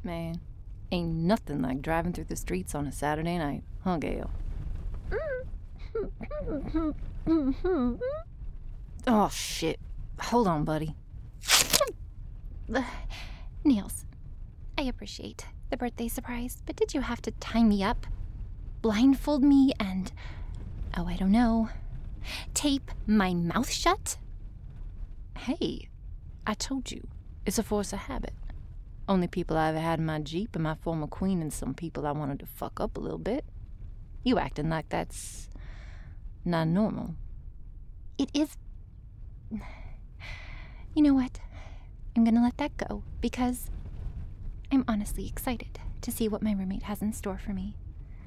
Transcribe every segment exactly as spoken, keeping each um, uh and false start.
Man, ain't nothing like driving through the streets on a Saturday night, huh, Gail? Oh, shit. Hold on, buddy. Niels, I appreciate the birthday surprise, but did you have to tie me up, blindfold me, and, oh, I don't know, tape my mouth shut? Hey, I told you, it's a force of habit. Only people I ever had in my Jeep are my former queen and some people I wanted to fuck up a little bit. You acting like that's not normal. It is. You know what? I'm gonna let that go because I'm honestly excited to see what my roommate has in store for me.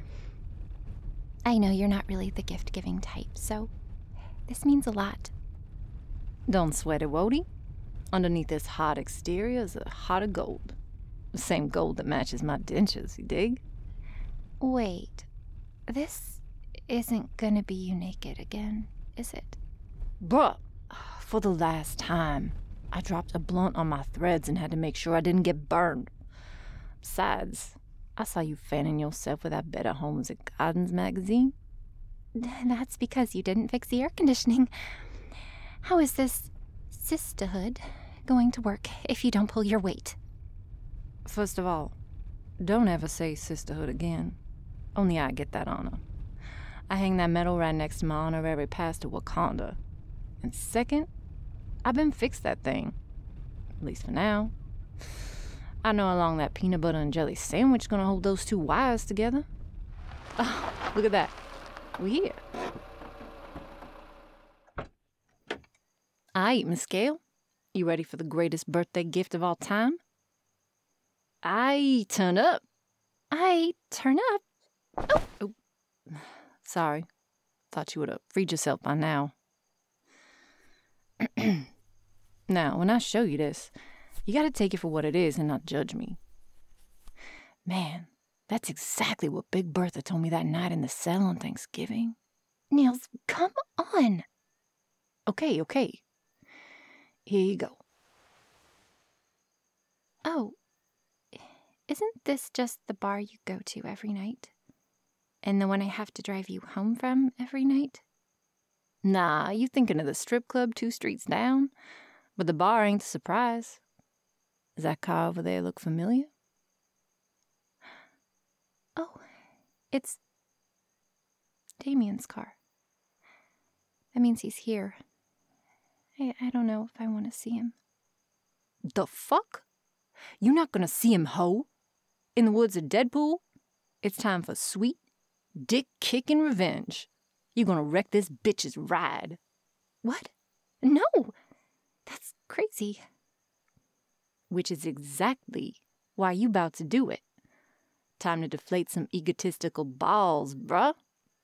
I know you're not really the gift-giving type, so this means a lot. Don't sweat it, Wody. Underneath this hot exterior is a heart of gold. The same gold that matches my dentures, you dig? Wait, this isn't gonna be you naked again, is it? Bruh, for the last time, I dropped a blunt on my threads and had to make sure I didn't get burned. Besides, I saw you fanning yourself with that Better Homes and Gardens magazine. That's because you didn't fix the air conditioning. How is this sisterhood going to work if you don't pull your weight? First of all, don't ever say sisterhood again. Only I get that honor. I hang that medal right next to my honorary pass to Wakanda. And second, I've been fixed that thing. At least for now. I know how long that peanut butter and jelly sandwich gonna hold those two wires together. Oh, look at that. We here. Aight, Miss Gail. You ready for the greatest birthday gift of all time? Aye, turn up. I turn up. Oh. oh. Sorry. Thought you would have freed yourself by now. Now, when I show you this, you gotta take it for what it is and not judge me. Man, that's exactly what Big Bertha told me that night in the cell on Thanksgiving. Niels, come on. Okay, okay. Here you go. Oh, isn't this just the bar you go to every night? And the one I have to drive you home from every night? Nah, you thinking of the strip club two streets down? But the bar ain't the surprise. Does that car over there look familiar? Oh, it's Damien's car. That means he's here. I, I don't know if I want to see him. The fuck? You not gonna see him, ho? In the woods of Deadpool? It's time for sweet, dick-kicking revenge. You gonna wreck this bitch's ride. What? No! That's crazy. Which is exactly why you about to do it. Time to deflate some egotistical balls, bruh.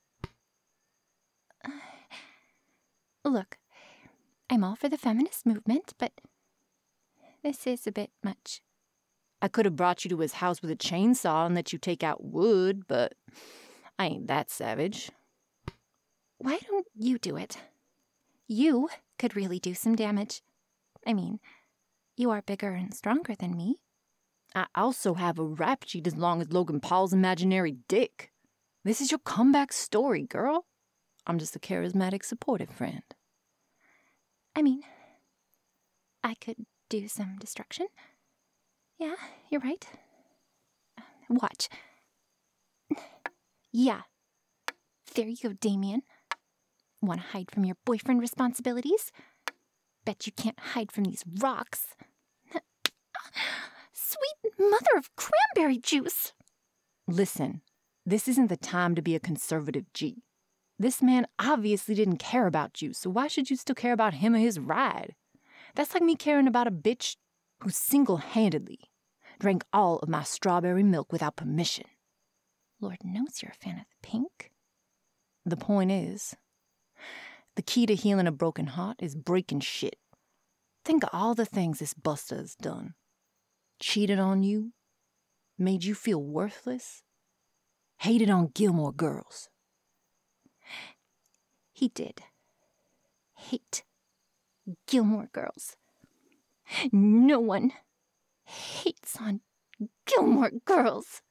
Uh, look, I'm all for the feminist movement, but this is a bit much. I could have brought you to his house with a chainsaw and let you take out wood, but I ain't that savage. Why don't you do it? You could really do some damage. I mean, you are bigger and stronger than me. I also have a rap sheet as long as Logan Paul's imaginary dick. This is your comeback story, girl. I'm just a charismatic, supportive friend. I mean, I could do some destruction. Yeah, you're right. Watch. Yeah. There you go, Damien. Want to hide from your boyfriend responsibilities? Bet you can't hide from these rocks. Sweet mother of cranberry juice. Listen, this isn't the time to be a conservative G. This man obviously didn't care about you, so why should you still care about him or his ride? That's like me caring about a bitch who single-handedly drank all of my strawberry milk without permission. Lord knows you're a fan of the pink. The point is, the key to healing a broken heart is breaking shit. Think of all the things this buster has done. Cheated on you, made you feel worthless, hated on Gilmore Girls. He did hate Gilmore Girls. No one hates on Gilmore Gilmore Girls.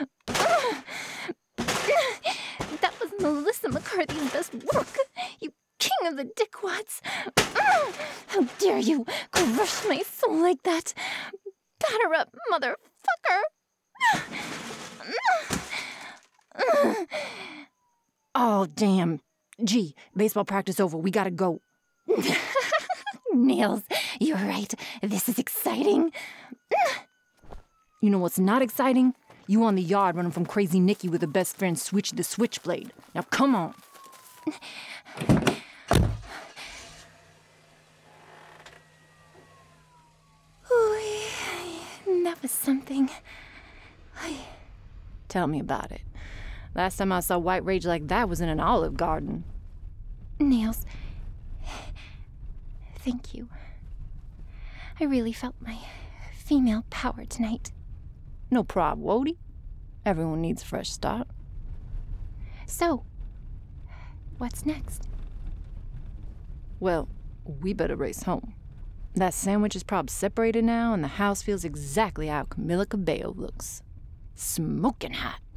That was Melissa McCarthy's best work, you king of the dickwads. How dare you crush my soul like that? Batter up, motherfucker. Oh, damn. Gee, baseball practice over. We gotta go. Nails, you're right. This is exciting. You know what's not exciting? You on the yard running from Crazy Nikki with her best friend Switch the Switchblade. Now come on. Ooh, that was something. Tell me about it. Last time I saw white rage like that was in an Olive Garden. Nails, thank you. I really felt my female power tonight. No prob, Wody. Everyone needs a fresh start. So, what's next? Well, we better race home. That sandwich is probably separated now, and the house feels exactly how Camila Cabello looks. Smoking hot.